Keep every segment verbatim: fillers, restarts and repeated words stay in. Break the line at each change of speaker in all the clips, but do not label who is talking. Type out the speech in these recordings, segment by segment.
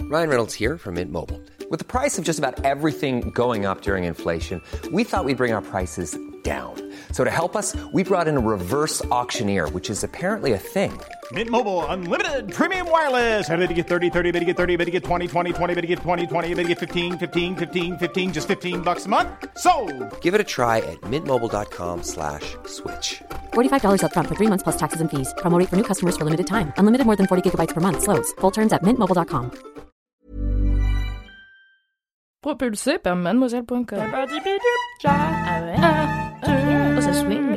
Ryan Reynolds here from Mint Mobile. With the price of just about everything going up during inflation, we thought we'd bring our prices down. So to help us, we brought in a reverse auctioneer, which is apparently a thing.
Mint Mobile Unlimited Premium Wireless. How to get thirty, thirty, how to get thirty, how to get twenty, twenty, twenty, how to get twenty, twenty, how to get fifteen, fifteen, fifteen, fifteen, just fifteen bucks a month? Sold!
Give it a try at mintmobile.com slash switch.
forty-five dollars up front for three months plus taxes and fees. Promo rate for new customers for limited time. Unlimited more than forty gigabytes per month. Slows full terms at mint mobile dot com.
Propulsé par mademoiselle point com. Ah ouais. Ah, okay. Oh, ça swing.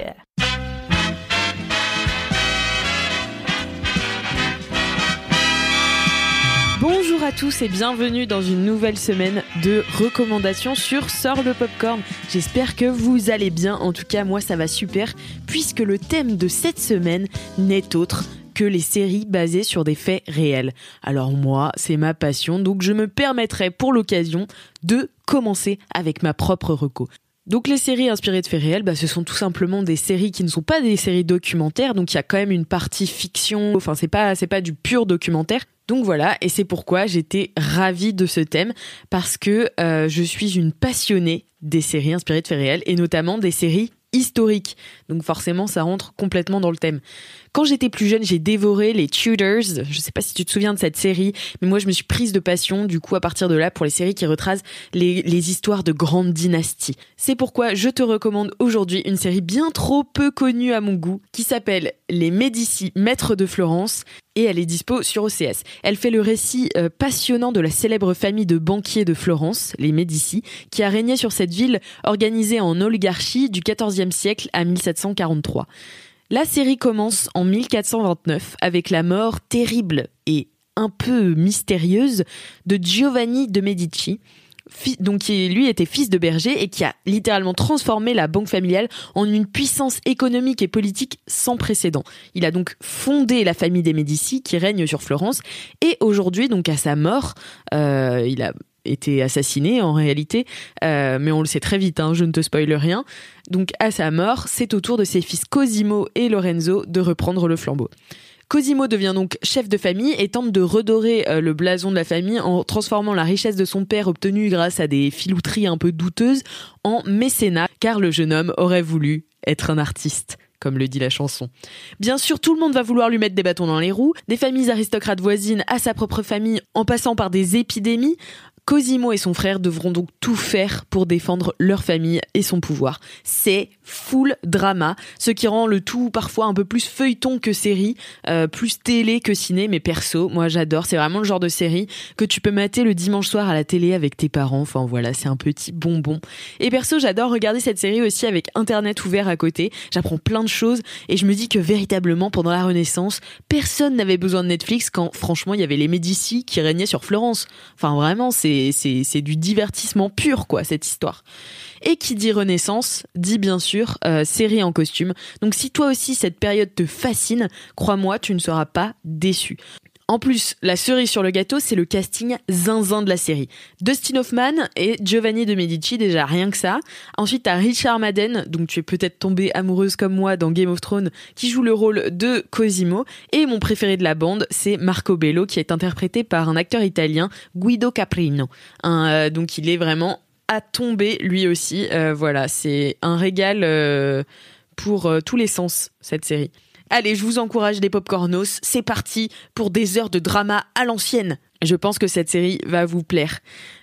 Bonjour à tous et bienvenue dans une nouvelle semaine de recommandations sur Sort le Popcorn. J'espère que vous allez bien, en tout cas moi ça va super, puisque le thème de cette semaine n'est autre que les séries basées sur des faits réels. Alors moi, c'est ma passion, donc je me permettrai pour l'occasion de commencer avec ma propre reco. Donc les séries inspirées de faits réels, bah, ce sont tout simplement des séries qui ne sont pas des séries documentaires, donc il y a quand même une partie fiction, enfin c'est pas, c'est pas du pur documentaire. Donc voilà, et c'est pourquoi j'étais ravie de ce thème, parce que euh, je suis une passionnée des séries inspirées de faits réels, et notamment des séries historiques. Donc forcément, ça rentre complètement dans le thème. Quand j'étais plus jeune, j'ai dévoré les Tudors. Je sais pas si tu te souviens de cette série, mais moi je me suis prise de passion, du coup, à partir de là, pour les séries qui retracent les, les histoires de grandes dynasties. C'est pourquoi je te recommande aujourd'hui une série bien trop peu connue à mon goût, qui s'appelle Les Médicis, Maîtres de Florence, et elle est dispo sur O C S. Elle fait le récit euh, passionnant de la célèbre famille de banquiers de Florence, les Médicis, qui a régné sur cette ville organisée en oligarchie du quatorzième siècle à mille sept cent quarante-trois. La série commence en mille quatre cent vingt-neuf avec la mort terrible et un peu mystérieuse de Giovanni de Medici, donc qui lui était fils de berger et qui a littéralement transformé la banque familiale en une puissance économique et politique sans précédent. Il a donc fondé la famille des Médicis qui règne sur Florence, et aujourd'hui, donc à sa mort, euh, il a été assassiné en réalité, euh, mais on le sait très vite, hein, je ne te spoile rien. Donc à sa mort, c'est au tour de ses fils Cosimo et Lorenzo de reprendre le flambeau. Cosimo devient donc chef de famille et tente de redorer euh, le blason de la famille en transformant la richesse de son père obtenue grâce à des filouteries un peu douteuses en mécénat, car le jeune homme aurait voulu être un artiste, comme le dit la chanson. Bien sûr, tout le monde va vouloir lui mettre des bâtons dans les roues, des familles aristocrates voisines à sa propre famille, en passant par des épidémies. Cosimo et son frère devront donc tout faire pour défendre leur famille et son pouvoir. C'est full drama, ce qui rend le tout parfois un peu plus feuilleton que série, euh, plus télé que ciné, mais perso, moi j'adore, c'est vraiment le genre de série que tu peux mater le dimanche soir à la télé avec tes parents, enfin voilà, c'est un petit bonbon. Et perso, j'adore regarder cette série aussi avec Internet ouvert à côté, j'apprends plein de choses et je me dis que véritablement pendant la Renaissance, personne n'avait besoin de Netflix quand franchement il y avait les Médicis qui régnaient sur Florence. Enfin vraiment, c'est, c'est, c'est du divertissement pur quoi, cette histoire. Et qui dit Renaissance, dit bien sûr euh, série en costume. Donc si toi aussi cette période te fascine, crois-moi, tu ne seras pas déçu. En plus, la cerise sur le gâteau, c'est le casting zinzin de la série. Dustin Hoffman et Giovanni de Medici, déjà rien que ça. Ensuite, t'as Richard Madden, donc tu es peut-être tombée amoureuse comme moi dans Game of Thrones, qui joue le rôle de Cosimo. Et mon préféré de la bande, c'est Marco Bello, qui est interprété par un acteur italien, Guido Caprino. Un, euh, donc il est vraiment à tomber lui aussi. Euh, voilà, c'est un régal euh, pour euh, tous les sens, cette série. Allez, je vous encourage les popcornos, c'est parti pour des heures de drama à l'ancienne. Je pense que cette série va vous plaire.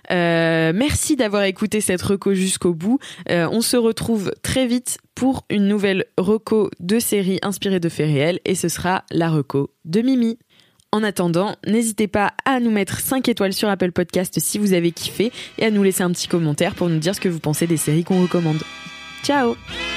Euh, merci d'avoir écouté cette reco jusqu'au bout. Euh, on se retrouve très vite pour une nouvelle reco de série inspirée de faits réels, et ce sera la reco de Mimi. En attendant, n'hésitez pas à nous mettre cinq étoiles sur Apple Podcast si vous avez kiffé, et à nous laisser un petit commentaire pour nous dire ce que vous pensez des séries qu'on recommande. Ciao!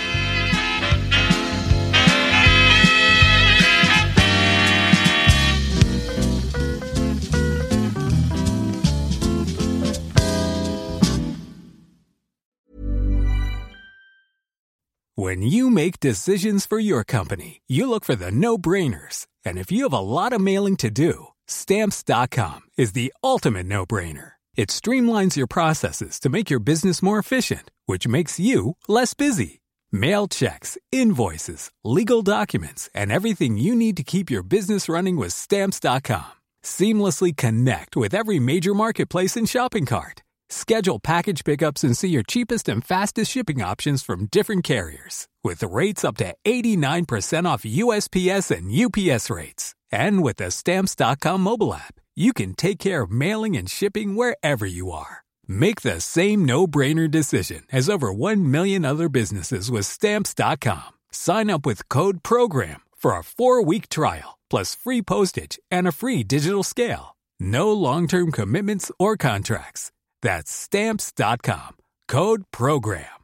When you make decisions for your company, you look for the no-brainers. And if you have a lot of mailing to do, Stamps dot com is the ultimate no-brainer. It streamlines your processes to make your business more efficient, which makes you less busy. Mail checks, invoices, legal documents, and everything you need to keep your business running with Stamps dot com. Seamlessly connect with every major marketplace and shopping cart. Schedule package pickups and see your cheapest and fastest shipping options from different carriers. With rates up to eighty-nine percent off U S P S and U P S rates. And with the Stamps dot com mobile app, you can take care of mailing and shipping wherever you are. Make the same no-brainer decision as over one million other businesses with Stamps dot com. Sign up with code PROGRAM for a four-week trial, plus free postage and a free digital scale. No long-term commitments or contracts. That's Stamps dot com. Code PROGRAM.